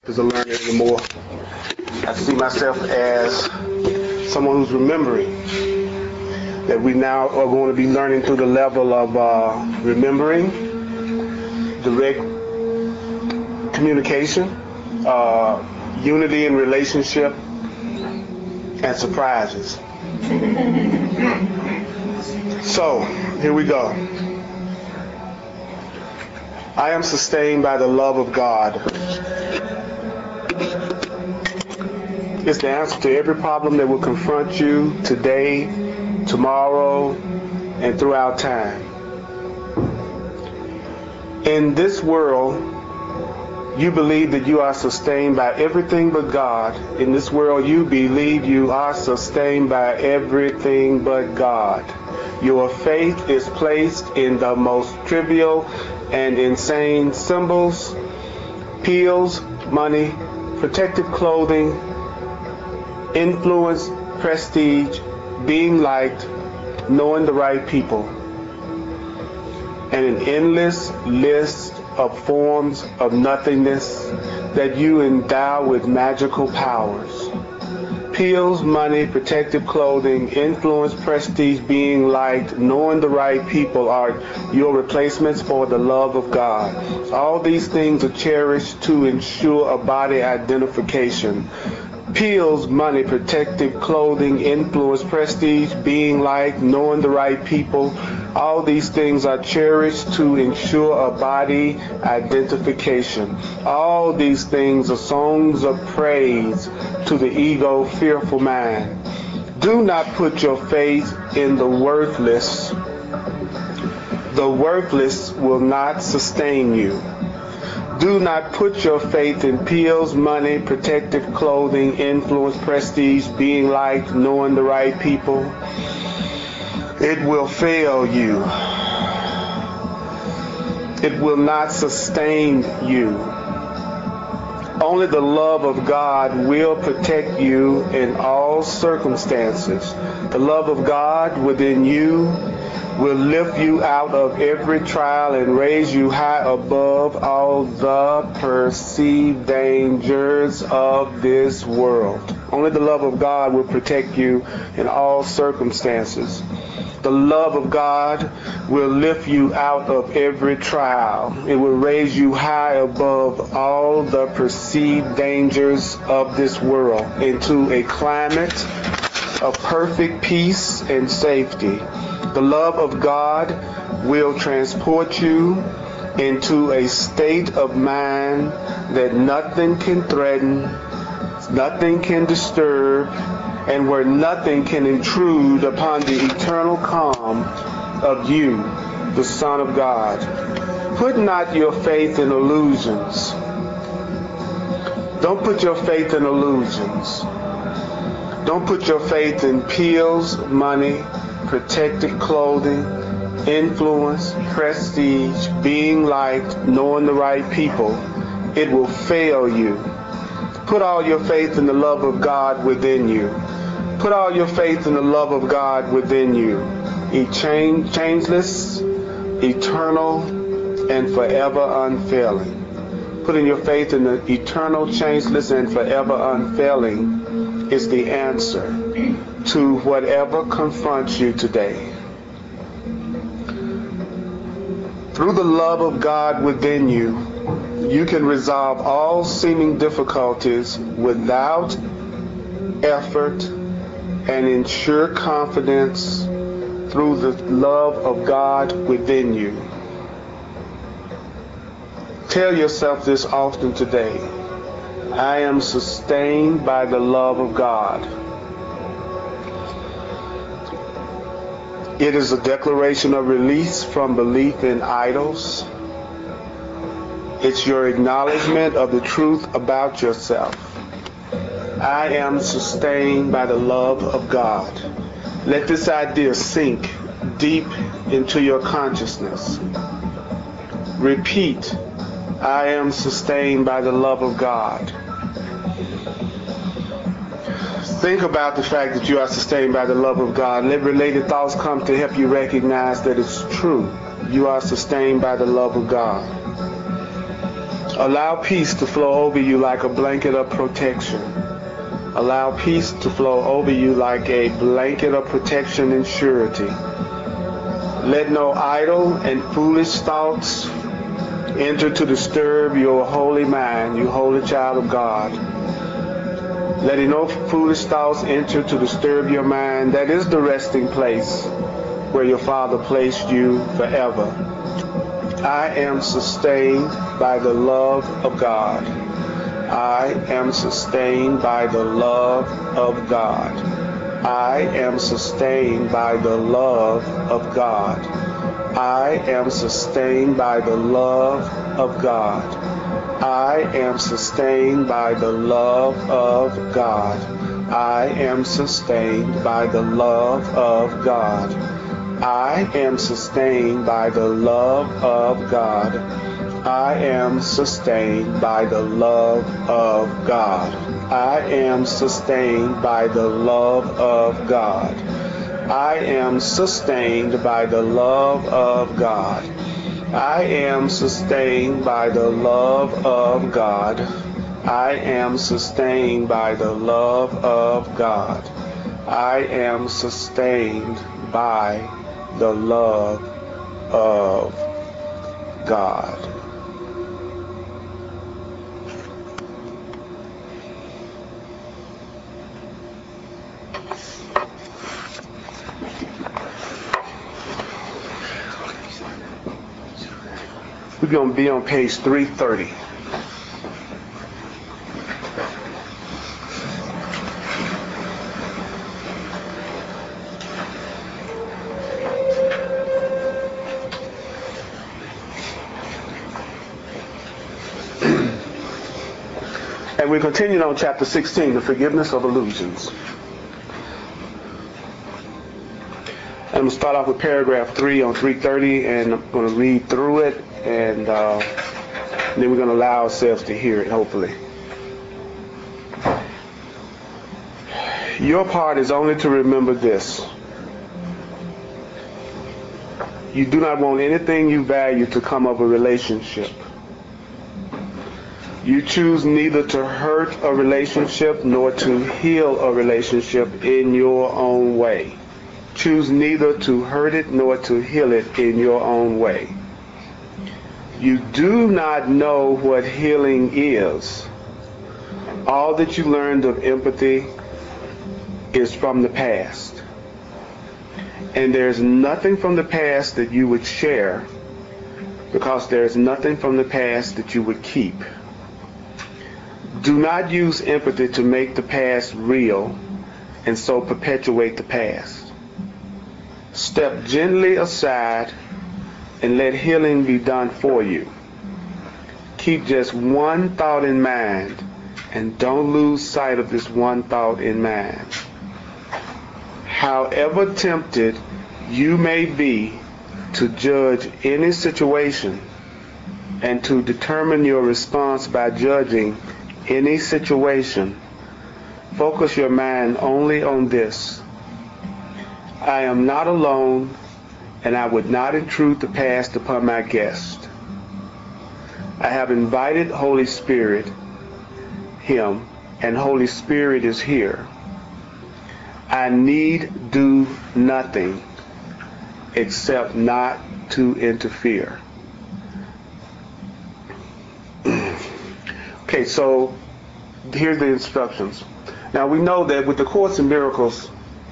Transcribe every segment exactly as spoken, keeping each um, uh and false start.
As a learner anymore. I see myself as someone who's remembering that we now are going to be learning through the level of uh, remembering, direct communication, uh, unity in relationship, and surprises. So, here we go. I am sustained by the love of God. It's the answer to every problem that will confront you today, tomorrow, and throughout time. In this world, you believe that you are sustained by everything but God. In this world, you believe you are sustained by everything but God. Your faith is placed in the most trivial and insane symbols, pills, money, protective clothing, influence, prestige, being liked, knowing the right people, and an endless list of forms of nothingness that you endow with magical powers. Pills, money, protective clothing, influence, prestige, being liked, knowing the right people are your replacements for the love of God. All these things are cherished to ensure a body identification. Pills, money, protective clothing, influence, prestige, being liked, knowing the right people. All these things are cherished to ensure a body identification. All these things are songs of praise to the ego fearful mind. Do not put your faith in the worthless. The worthless will not sustain you. Do not put your faith in pills, money, protective clothing, influence, prestige, being liked, knowing the right people. It will fail you. It will not sustain you. Only the love of God will protect you in all circumstances. The love of God within you will lift you out of every trial and raise you high above all the perceived dangers of this world. Only the love of God will protect you in all circumstances. The love of God will lift you out of every trial. It will raise you high above all the perceived dangers of this world into a climate of perfect peace and safety. The love of God will transport you into a state of mind that nothing can threaten, nothing can disturb, and where nothing can intrude upon the eternal calm of you, the Son of God. Put not your faith in illusions. Don't put your faith in illusions. Don't put your faith in pills, money, protected clothing, influence, prestige, being liked, knowing the right people. It will fail you. Put all your faith in the love of God within you. Put all your faith in the love of God within you. He change, changeless, eternal, and forever unfailing. Putting your faith in the eternal, changeless, and forever unfailing is the answer to whatever confronts you today. Through the love of God within you, you can resolve all seeming difficulties without effort and ensure confidence through the love of God within you. Tell yourself this often today. I am sustained by the love of God. It is a declaration of release from belief in idols. It's your acknowledgement of the truth about yourself. I am sustained by the love of God. Let this idea sink deep into your consciousness. Repeat, I am sustained by the love of God. Think about the fact that you are sustained by the love of God. Let related thoughts come to help you recognize that it's true. You are sustained by the love of God. Allow peace to flow over you like a blanket of protection. Allow peace to flow over you like a blanket of protection and surety. Let no idle and foolish thoughts enter to disturb your holy mind, you holy child of God. Let no foolish thoughts enter to disturb your mind. That is the resting place where your Father placed you forever. I am sustained by the love of God. I am sustained by the love of God. I am sustained by the love of God. I am sustained by the love of God. I am sustained by the love of God. I am sustained by the love of God. I am sustained by the love of God. I am sustained by the love of God. I am sustained by the love of God. I am sustained by the love of God. I am sustained by the love of God. I am sustained by the love of God. I am sustained by the love of God. We're going to be on page three thirty. And we're continuing on chapter sixteen, the forgiveness of illusions. And I'm going to start off with paragraph three on three thirty, and I'm going to read through it, and uh, then we're going to allow ourselves to hear it, hopefully. Your part is only to remember this. You do not want anything you value to come of a relationship. You choose neither to hurt a relationship nor to heal a relationship in your own way. Choose neither to hurt it nor to heal it in your own way. You do not know what healing is. All that you learned of empathy is from the past. And there's nothing from the past that you would share, because there's nothing from the past that you would keep. Do not use empathy to make the past real and so perpetuate the past. Step gently aside and let healing be done for you. Keep just one thought in mind and don't lose sight of this one thought in mind. However tempted you may be to judge any situation and to determine your response by judging any situation, focus your mind only on this. I am not alone, and I would not intrude the past upon my guest. I have invited Holy Spirit, Him, and Holy Spirit is here. I need do nothing except not to interfere. Okay, so here's the instructions. Now we know that with the Course in Miracles,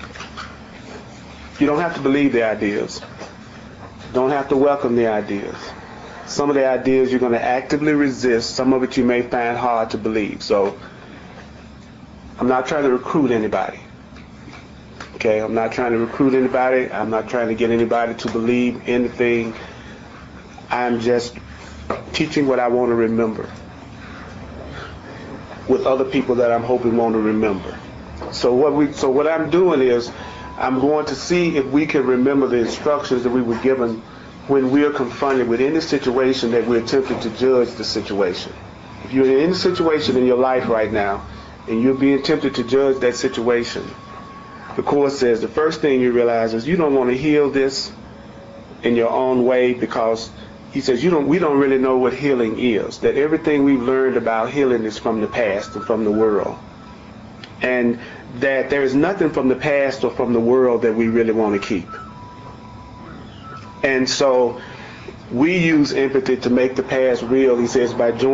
you don't have to believe the ideas. You don't have to welcome the ideas. Some of the ideas you're going to actively resist. Some of it you may find hard to believe. So I'm not trying to recruit anybody. Okay, I'm not trying to recruit anybody. I'm not trying to get anybody to believe anything. I'm just teaching what I want to remember with other people that I'm hoping want to remember. So what we, so what I'm doing is I'm going to see if we can remember the instructions that we were given when we are confronted with any situation that we're tempted to judge the situation. If you're in any situation in your life right now and you're being tempted to judge that situation, the Course says the first thing you realize is you don't want to heal this in your own way, because he says, you don't, we don't really know what healing is, that everything we've learned about healing is from the past and from the world. And that there is nothing from the past or from the world that we really want to keep. And so we use empathy to make the past real, he says, by joining